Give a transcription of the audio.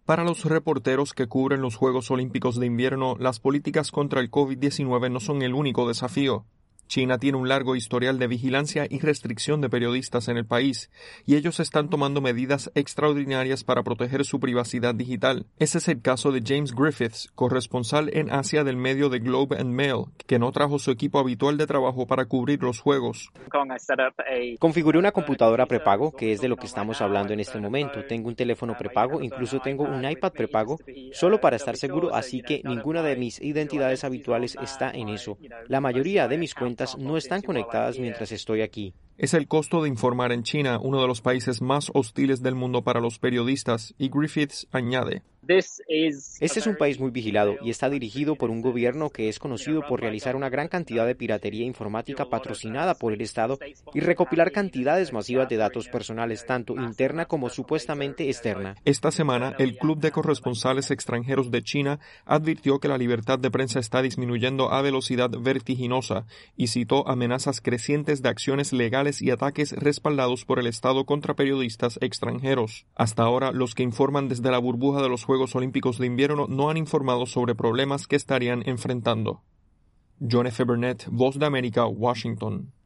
Para los reporteros que cubren los Juegos Olímpicos de Invierno, las políticas contra el COVID-19 no son el único desafío. China tiene un largo historial de vigilancia y restricción de periodistas en el país, y ellos están tomando medidas extraordinarias para proteger su privacidad digital. Ese es el caso de James Griffiths, corresponsal en Asia del medio The Globe and Mail, que no trajo su equipo habitual de trabajo para cubrir los Juegos. Configuré una computadora prepago, que es de lo que estamos hablando en este momento. Tengo un teléfono prepago, incluso tengo un iPad prepago, solo para estar seguro, así que ninguna de mis identidades habituales está en eso. La mayoría de mis cuentas no están conectadas mientras estoy aquí. Es el costo de informar en China, uno de los países más hostiles del mundo para los periodistas, y Griffiths añade: Este es un país muy vigilado y está dirigido por un gobierno que es conocido por realizar una gran cantidad de piratería informática patrocinada por el Estado y recopilar cantidades masivas de datos personales, tanto interna como supuestamente externa. Esta semana, el Club de Corresponsales Extranjeros de China advirtió que la libertad de prensa está disminuyendo a velocidad vertiginosa y citó amenazas crecientes de acciones legales y ataques respaldados por el Estado contra periodistas extranjeros. Hasta ahora, los que informan desde la burbuja de los Juegos Olímpicos de Invierno no han informado sobre problemas que estarían enfrentando. John F. Burnett, Voz de América, Washington.